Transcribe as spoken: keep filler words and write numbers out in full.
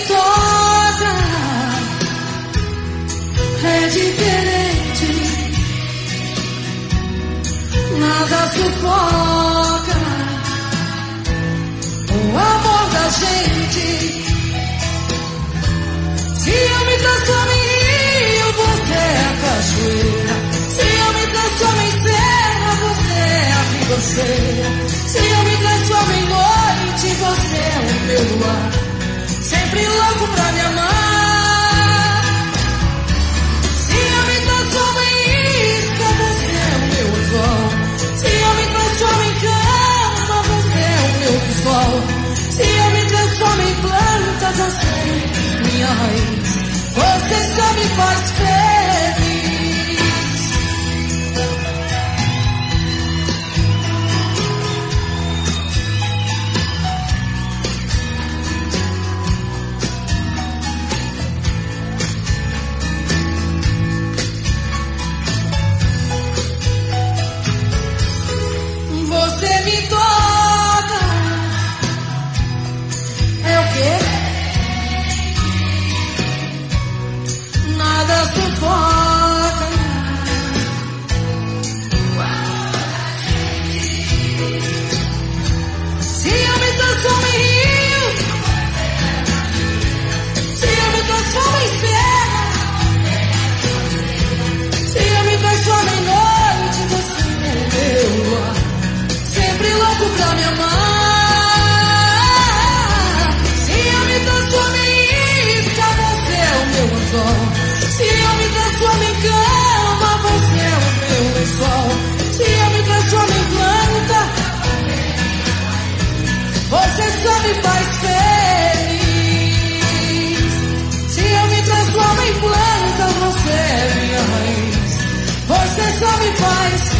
toca é diferente, nada sufoca o amor da gente. Se eu me transformo em rio, você é a cachoeira. Se eu me transformo em cena, você é a ribanceira. Se eu me transformo em noite, você é o meu luar, sempre louco pra me amar. Se eu me transformo em isca, você é o meu anzol. Se eu me transformo em cama, você é o meu sol. Se eu me transformo em planta, você é minha raiz. Você só me faz feliz. Você me toca. É o quê? Nada sufoca. Se eu me transformo em rio, se eu me transformo em serra, se eu me transformo em noite, você é o meu luar, sempre louco pra me amar. Se eu me transformo em isca, você é o meu anzol. Se eu me transformo em cama, você é o meu lençol. Se eu me transformo em planta, você só me faz feliz. Se eu me transformo em planta, você é minha raiz. Você só me faz feliz.